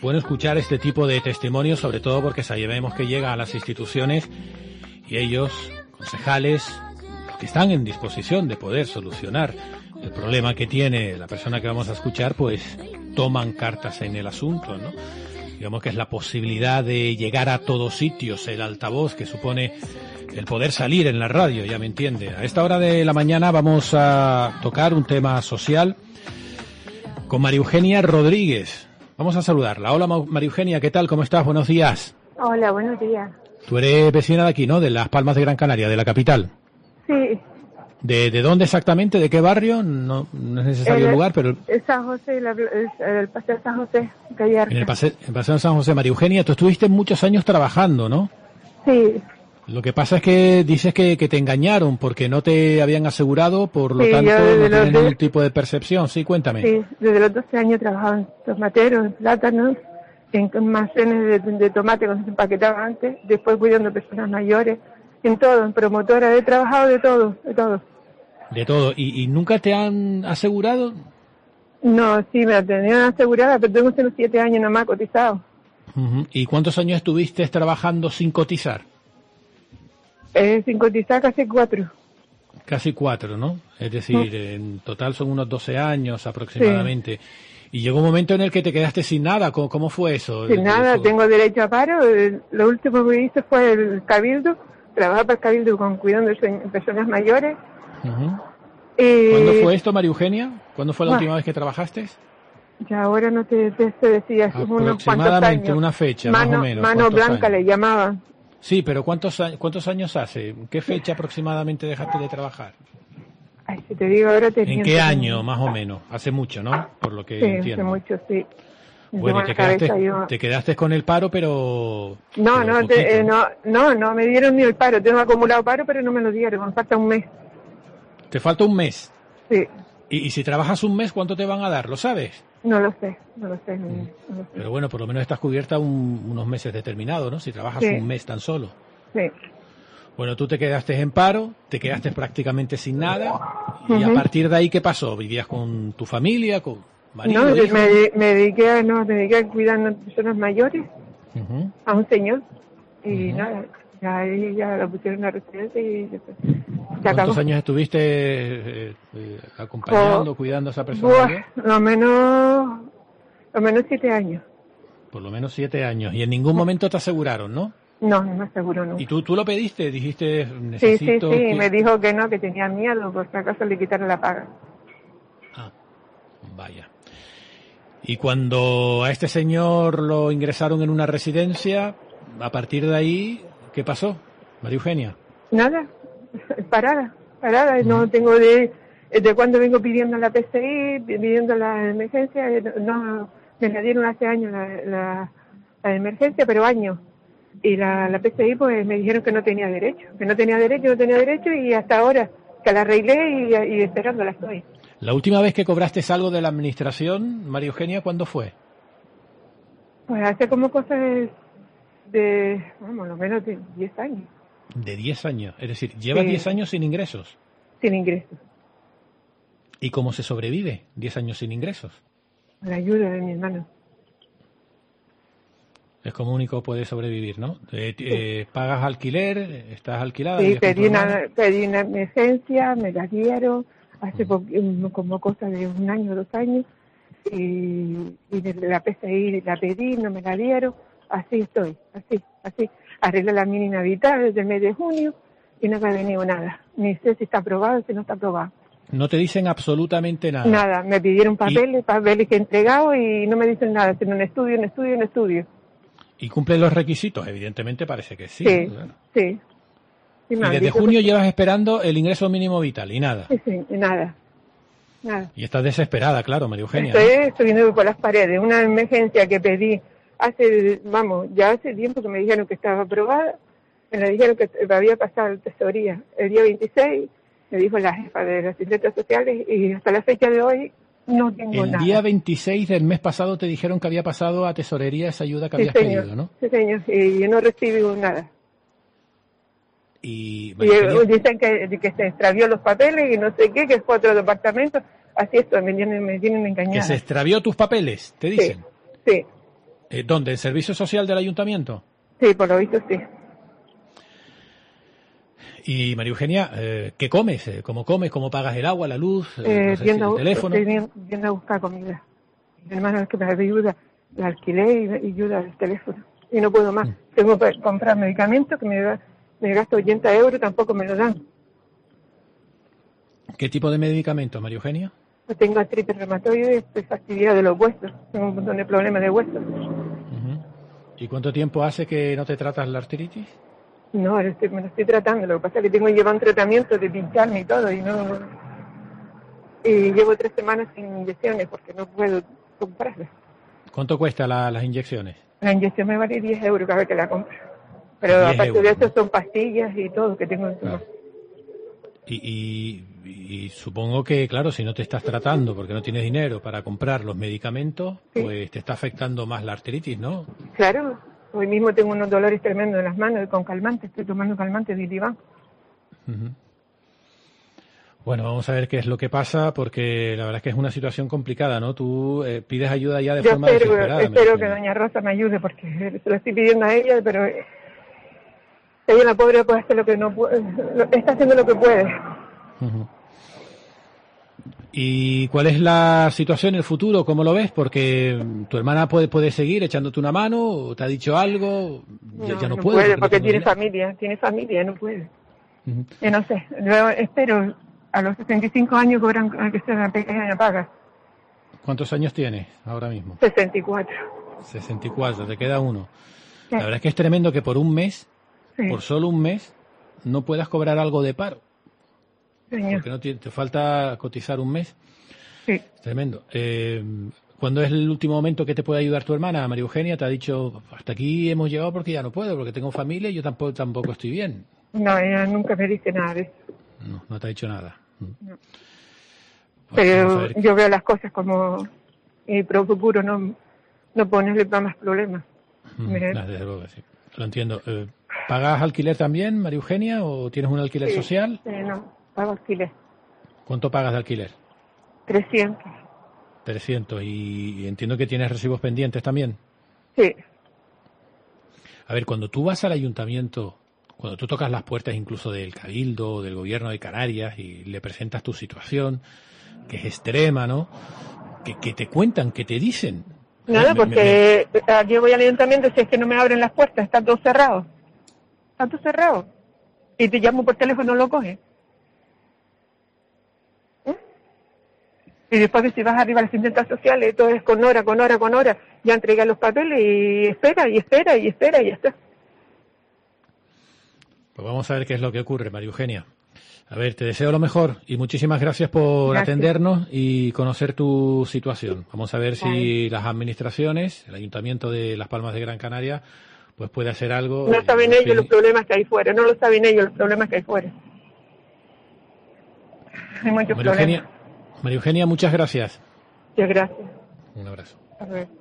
bueno escuchar este tipo de testimonios, sobre todo porque sabemos que llega a las instituciones y ellos, concejales, los que están en disposición de poder solucionar el problema que tiene la persona que vamos a escuchar, pues toman cartas en el asunto, ¿no? Digamos que es la posibilidad de llegar a todos sitios, el altavoz que supone el poder salir en la radio, ya me entiende. A esta hora de la mañana vamos a tocar un tema social con María Eugenia Rodríguez. Vamos a saludarla. Hola María Eugenia, ¿qué tal? ¿Cómo estás? Buenos días. Hola, buenos días. Tú eres vecina de aquí, ¿no? De Las Palmas de Gran Canaria, de la capital. Sí. ¿De dónde exactamente? ¿De qué barrio? No es necesario el lugar, pero... San José, el Paseo de San José, Gallarta. En el Paseo de San José. María Eugenia, tú estuviste muchos años trabajando, ¿no? Sí. Lo que pasa es que dices que te engañaron porque no te habían asegurado, por lo tanto no tienes ningún tipo de percepción. Sí, cuéntame. Sí, desde los 12 años trabajaba en tomateros, en plátanos, en almacenes de tomate cuando se empaquetaba antes, después cuidando personas mayores, en todo, en promotora, he trabajado de todo. De todo. ¿Y nunca te han asegurado? No, sí, me la tenían asegurada, pero tengo unos 7 años nomás cotizado. Uh-huh. ¿Y cuántos años estuviste trabajando sin cotizar? Sin cotizar casi 4. Casi 4, ¿no? Es decir, en total son unos 12 años aproximadamente. Sí. Y llegó un momento en el que te quedaste sin nada. ¿Cómo fue eso? Sin nada, tengo derecho a paro. Lo último que hice fue el cabildo, trabajar para el cabildo cuidando de personas mayores. Uh-huh. ¿Cuándo fue esto, María Eugenia? ¿Cuándo fue la última vez que trabajaste? Ya ahora no te decía, unos cuantos años. Una fecha, más o menos. Mano blanca le llamaban. Sí, pero ¿cuántos años hace? ¿Qué fecha aproximadamente dejaste de trabajar? Ay, si te digo ahora te ¿En qué año, más o menos? Hace mucho, ¿no? Por lo que entiendo. Hace mucho, sí. Bueno, te quedaste con el paro, pero... No, me dieron ni el paro. Tengo acumulado paro, pero no me lo dieron. Me falta un mes. ¿Te falta un mes? Sí. ¿Y si trabajas un mes, cuánto te van a dar? ¿Lo sabes? No lo sé. Pero bueno, por lo menos estás cubierta unos meses determinados, ¿no? Si trabajas un mes tan solo. Sí. Bueno, tú te quedaste en paro, te quedaste prácticamente sin nada, y a partir de ahí, ¿qué pasó? ¿Vivías con tu familia, con marido, No, hijos? me dediqué a cuidar a personas mayores, a un señor, y nada, ya lo pusieron en la residencia y después se acabó. ¿Cuántos años estuviste acompañando, cuidando a esa persona? Lo menos 7 años. Por lo menos 7 años. Y en ningún momento te aseguraron, ¿no? No me aseguró, no. ¿Y tú lo pediste? Dijiste, necesito... Sí, me dijo que no, que tenía miedo, por si acaso le quitaron la paga. Ah, vaya. Y cuando a este señor lo ingresaron en una residencia, a partir de ahí, ¿qué pasó, María Eugenia? Nada, parada, no tengo de cuando vengo pidiendo la PCI, pidiendo la emergencia, no, me la dieron hace años la emergencia, pero años. Y la PCI pues me dijeron que no tenía derecho, y hasta ahora que la arreglé y esperándola estoy. ¿La última vez que cobraste algo de la administración, María Eugenia, cuándo fue? Pues hace como cosas lo menos de 10 años. De 10 años, es decir, llevas 10 años sin ingresos. Sin ingresos. ¿Y cómo se sobrevive 10 años sin ingresos? La ayuda de mi hermano. Es como único puede sobrevivir, ¿no? ¿Pagas alquiler? ¿Estás alquilada? Sí, pedí una emergencia, me la dieron hace como cosa de 1 año, 2 años, y de la PCI la pedí, no me la dieron, así estoy, así. Arreglé la mínima vital desde el mes de junio y no me ha venido nada. Ni sé si está aprobado, si no está aprobado. No te dicen absolutamente nada. Nada, me pidieron papeles que he entregado y no me dicen nada, sino un estudio. ¿Y cumplen los requisitos? Evidentemente parece que sí. Sí, bueno. sí. Y desde junio llevas esperando el ingreso mínimo vital y nada. Sí, nada. Y estás desesperada, claro, María Eugenia. Estoy viendo por las paredes. Una emergencia que pedí ya hace tiempo que me dijeron que estaba aprobada. Me la dijeron que había pasado la tesorería el día 26, me dijo la jefa de las asistentes sociales, y hasta la fecha de hoy no tengo nada. El día 26 del mes pasado te dijeron que había pasado a tesorería esa ayuda que habías pedido, ¿no? Sí, señor, y yo no recibí nada. Y dicen que se extravió los papeles y no sé qué, que fue a otro departamento. Así esto, me tienen engañada. ¿Que se extravió tus papeles, te dicen? Sí. ¿Dónde? ¿El servicio social del ayuntamiento? Sí, por lo visto sí. Y María Eugenia, ¿qué comes? ¿Cómo comes? ¿Cómo pagas el agua, la luz? No sé si Yendo el teléfono. a buscar comida. Mi hermano es que me ayuda, el alquiler y ayuda al teléfono. Y no puedo más. Tengo que comprar medicamentos que me gasto 80 euros, tampoco me lo dan. ¿Qué tipo de medicamentos, María Eugenia? Yo tengo artritis reumatoide y fastidio de los huesos. Tengo un montón de problemas de huesos. ¿Y cuánto tiempo hace que no te tratas la artritis? No, me lo estoy tratando. Lo que pasa es que tengo que llevar un tratamiento de pincharme y todo. Y llevo 3 semanas sin inyecciones porque no puedo comprarlas. ¿Cuánto cuesta las inyecciones? La inyección me vale 10 euros cada vez que la compro. Pero aparte de eso son pastillas y todo que tengo encima. Y supongo que, claro, si no te estás tratando porque no tienes dinero para comprar los medicamentos, sí, pues te está afectando más la artritis, ¿no? Claro. Hoy mismo tengo unos dolores tremendos en las manos con calmantes. Estoy tomando calmantes de Ilivan. Bueno, vamos a ver qué es lo que pasa, porque la verdad es que es una situación complicada, ¿no? Tú pides ayuda ya de forma desesperada. Espero que doña Rosa me ayude, porque se lo estoy pidiendo a ella, pero ella, la pobre, puede hacer lo que no puede. Está haciendo lo que puede. ¿Y cuál es la situación en el futuro? ¿Cómo lo ves? Porque tu hermana puede seguir echándote una mano, ¿o te ha dicho algo? Ya no puede. Porque tiene familia, no puede. Yo no sé, yo espero a los 65 años cobran que sea una pequeña paga. ¿Cuántos años tienes ahora mismo? 64. 64, te queda uno. Sí. La verdad es que es tremendo que por un mes, por solo un mes, no puedas cobrar algo de paro. Señor. Porque no te falta cotizar un mes. Sí. Es tremendo. ¿Cuándo es el último momento que te puede ayudar tu hermana, María Eugenia? Te ha dicho, hasta aquí hemos llegado porque ya no puedo, porque tengo familia y yo tampoco estoy bien. No, ella nunca me dice nada de eso. No te ha dicho nada. No. Pero yo veo las cosas como, y procuro no ponerle más problemas. Desde luego, sí. Lo entiendo. ¿Pagas alquiler también, María Eugenia, o tienes un alquiler social? No, pago alquiler. ¿Cuánto pagas de alquiler? 300. 300. Y entiendo que tienes recibos pendientes también. Sí. A ver, cuando tú vas al ayuntamiento, cuando tú tocas las puertas incluso del Cabildo o del Gobierno de Canarias y le presentas tu situación, que es extrema, ¿no? Que te cuentan, que te dicen. Nada, porque yo voy al ayuntamiento y si es que no me abren las puertas, está todo cerrado. Está todo cerrado. Y te llamo por teléfono, no lo coges. Y después que si vas arriba a las asistencias sociales, todo es con hora. Ya entrega los papeles y espera, y ya está. Pues vamos a ver qué es lo que ocurre, María Eugenia. A ver, te deseo lo mejor y muchísimas gracias por atendernos y conocer tu situación. Vamos a ver si las administraciones, el Ayuntamiento de Las Palmas de Gran Canaria, pues puede hacer algo. No saben ellos los problemas que hay fuera, no lo saben ellos los problemas que hay fuera. Hay muchos problemas. María Eugenia, muchas gracias. Muchas gracias. Un abrazo. A ver.